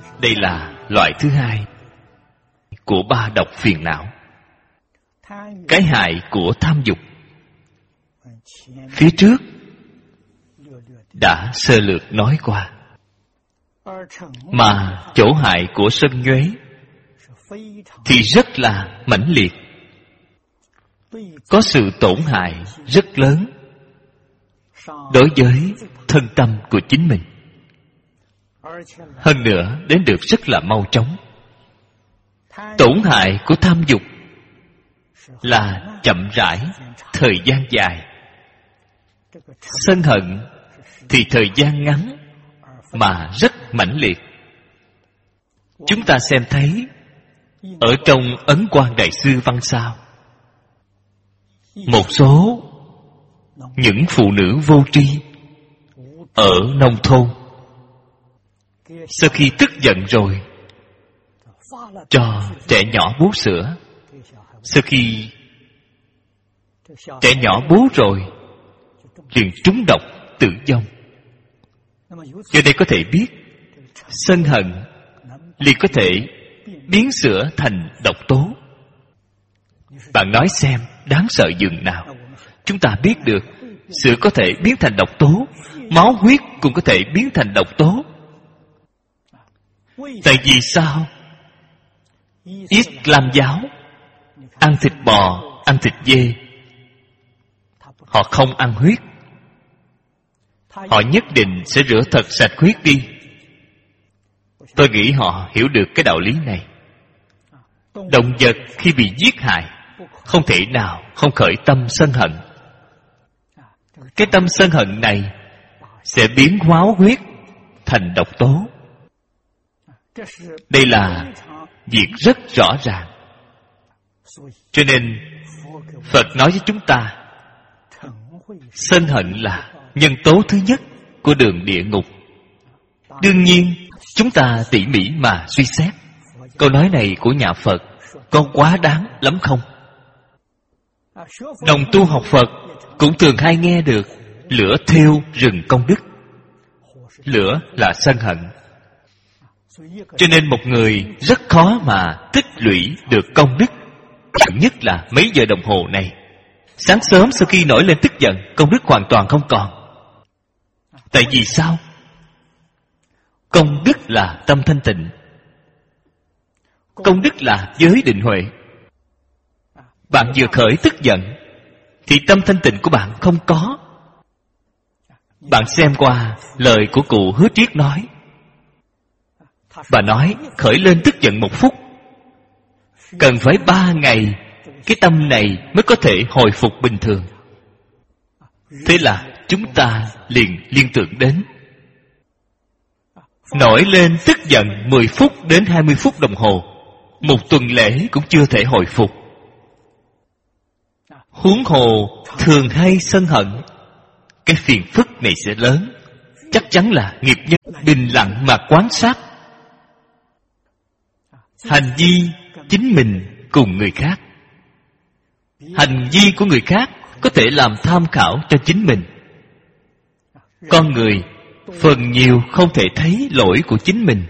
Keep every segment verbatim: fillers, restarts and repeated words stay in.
Đây là loại thứ hai của ba độc phiền não. Cái hại của tham dục phía trước đã sơ lược nói qua. Mà chỗ hại của sân nhuế thì rất là mãnh liệt, có sự tổn hại rất lớn đối với thân tâm của chính mình. Hơn nữa đến được rất là mau chóng. Tổn hại của tham dục là chậm rãi, thời gian dài. Sân hận thì thời gian ngắn mà rất mãnh liệt. Chúng ta xem thấy ở trong Ấn Quang Đại Sư Văn Sao, một số những phụ nữ vô tri ở nông thôn, sau khi tức giận rồi cho trẻ nhỏ bú sữa, sau khi trẻ nhỏ bú rồi liền trúng độc tử vong. Do đây có thể biết sân hận liền có thể biến sữa thành độc tố. Bạn nói xem đáng sợ dường nào. Chúng ta biết được sữa có thể biến thành độc tố, máu huyết cũng có thể biến thành độc tố. Tại vì sao? Islam giáo ăn thịt bò, ăn thịt dê, họ không ăn huyết. Họ nhất định sẽ rửa thật sạch huyết đi. Tôi nghĩ họ hiểu được cái đạo lý này. Động vật khi bị giết hại không thể nào không khởi tâm sân hận. Cái tâm sân hận này sẽ biến hóa huyết thành độc tố. Đây là việc rất rõ ràng. Cho nên Phật nói với chúng ta, sân hận là nhân tố thứ nhất của đường địa ngục. Đương nhiên chúng ta tỉ mỉ mà suy xét, câu nói này của nhà Phật có quá đáng lắm không? Đồng tu học Phật cũng thường hay nghe được lửa thiêu rừng công đức. Lửa là sân hận. Cho nên một người rất khó mà tích lũy được công đức. Chẳng nhất là mấy giờ đồng hồ này, sáng sớm sau khi nổi lên tức giận, công đức hoàn toàn không còn. Tại vì sao? Công đức là tâm thanh tịnh, công đức là giới định huệ. Bạn vừa khởi tức giận thì tâm thanh tịnh của bạn không có. Bạn xem qua lời của cụ Hứa Triết nói. Bà nói khởi lên tức giận một phút, cần phải ba ngày cái tâm này mới có thể hồi phục bình thường. Thế là chúng ta liền liên tưởng đến nổi lên tức giận mười phút đến hai mươi phút đồng hồ, một tuần lễ cũng chưa thể hồi phục. Huống hồ thường hay sân hận, cái phiền phức này sẽ lớn. Chắc chắn là nghiệp nhân bình lặng mà quan sát hành vi chính mình cùng người khác. Hành vi của người khác có thể làm tham khảo cho chính mình. Con người phần nhiều không thể thấy lỗi của chính mình,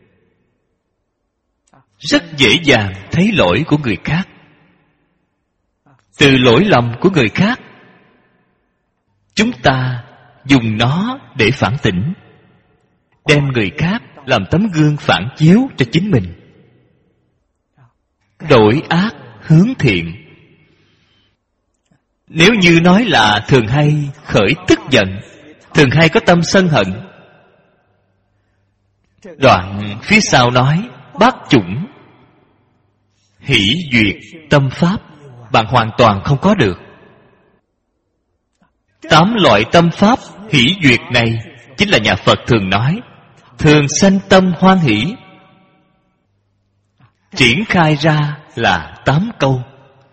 rất dễ dàng thấy lỗi của người khác. Từ lỗi lầm của người khác, chúng ta dùng nó để phản tỉnh, đem người khác làm tấm gương phản chiếu cho chính mình. Đổi ác hướng thiện. Nếu như nói là thường hay khởi tức giận, thường hay có tâm sân hận, đoạn phía sau nói bát chủng hỷ duyệt tâm pháp, bạn hoàn toàn không có được. Tám loại tâm pháp hỷ duyệt này chính là nhà Phật thường nói thường sanh tâm hoan hỷ. Triển khai ra là tám câu.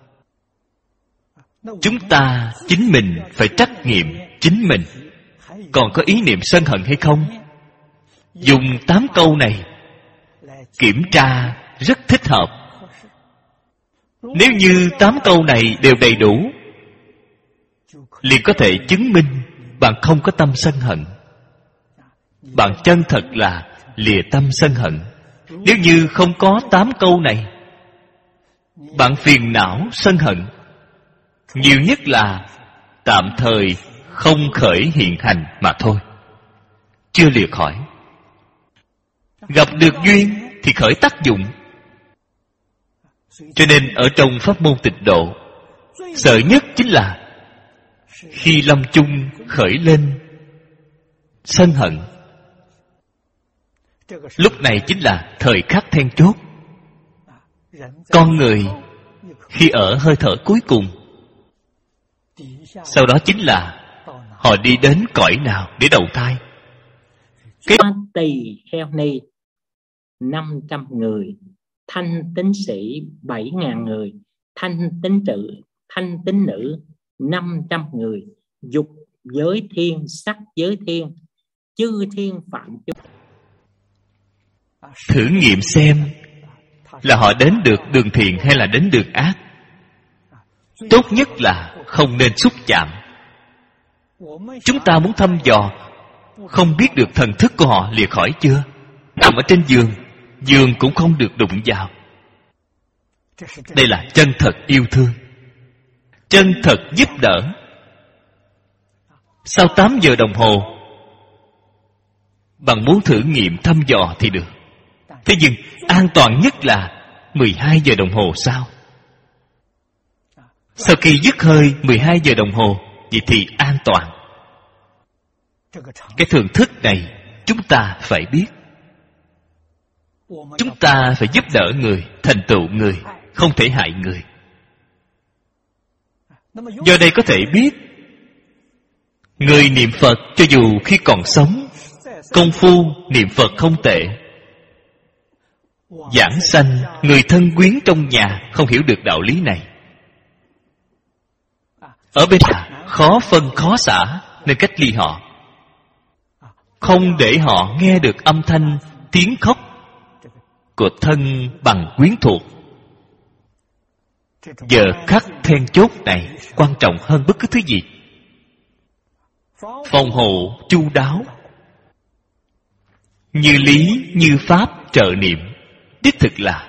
Chúng ta chính mình phải trách nhiệm chính mình, còn có ý niệm sân hận hay không. Dùng tám câu này kiểm tra rất thích hợp. Nếu như tám câu này đều đầy đủ, liền có thể chứng minh bạn không có tâm sân hận. Bạn chân thật là lìa tâm sân hận. Nếu như không có tám câu này, bạn phiền não sân hận, nhiều nhất là tạm thời không khởi hiện hành mà thôi, chưa lìa khỏi. Gặp được duyên thì khởi tác dụng. Cho nên ở trong pháp môn tịnh độ, sợ nhất chính là khi lâm chung khởi lên sân hận. Lúc này chính là thời khắc then chốt. Con người khi ở hơi thở cuối cùng, sau đó chính là họ đi đến cõi nào để đầu thai. Cái tỳ kheo ni năm trăm người, thanh tín sĩ bảy ngàn người, thanh tín trự, thanh tín nữ năm trăm người, dục giới thiên, sắc giới thiên, chư thiên phạm chúng. Thử nghiệm xem là họ đến được đường thiện hay là đến đường ác. Tốt nhất là không nên xúc chạm. Chúng ta muốn thăm dò, không biết được thần thức của họ lìa khỏi chưa. Nằm ở trên giường, giường cũng không được đụng vào. Đây là chân thật yêu thương, chân thật giúp đỡ. Sau tám giờ đồng hồ, bạn muốn thử nghiệm thăm dò thì được. Thế nhưng an toàn nhất là mười hai giờ đồng hồ sau. Sau khi dứt hơi mười hai giờ đồng hồ, vậy thì an toàn. Cái thưởng thức này chúng ta phải biết. Chúng ta phải giúp đỡ người, thành tựu người, không thể hại người. Do đây có thể biết, người niệm Phật cho dù khi còn sống, công phu niệm Phật không tệ. Giảng sanh, người thân quyến trong nhà không hiểu được đạo lý này. Ở bên nhà khó phân khó xả, nên cách ly họ, không để họ nghe được âm thanh tiếng khóc của thân bằng quyến thuộc. Giờ khắc then chốt này quan trọng hơn bất cứ thứ gì. Phòng hộ chu đáo, như lý như pháp trợ niệm, đích thực là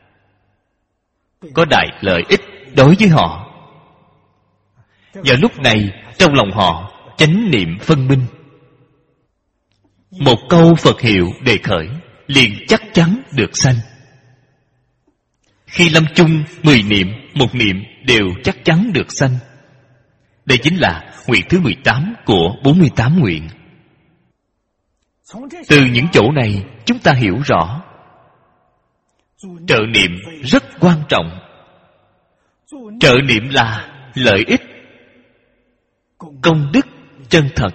có đại lợi ích đối với họ. Và lúc này trong lòng họ chánh niệm phân minh, một câu Phật hiệu đề khởi liền chắc chắn được sanh. Khi lâm chung mười niệm, một niệm đều chắc chắn được sanh. Đây chính là nguyện thứ mười tám của bốn mươi tám nguyện. Từ những chỗ này chúng ta hiểu rõ trợ niệm rất quan trọng. Trợ niệm là lợi ích, công đức chân thật.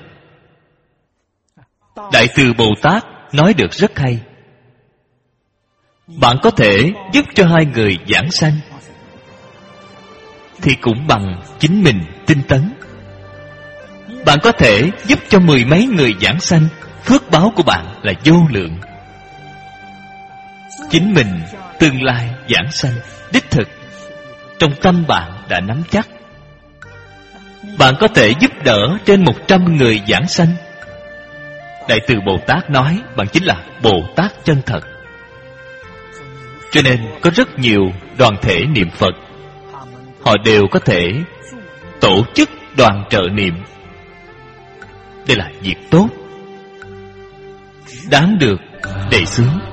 Đại từ Bồ Tát nói được rất hay. Bạn có thể giúp cho hai người giảng sanh thì cũng bằng chính mình tinh tấn. Bạn có thể giúp cho mười mấy người giảng sanh, phước báo của bạn là vô lượng. Chính mình tương lai giảng sanh, đích thực trong tâm bạn đã nắm chắc. Bạn có thể giúp đỡ trên một trăm người giảng sanh. Đại từ Bồ Tát nói bạn chính là Bồ Tát chân thật. Cho nên có rất nhiều đoàn thể niệm Phật, họ đều có thể tổ chức đoàn trợ niệm. Đây là việc tốt, đáng được đề xướng.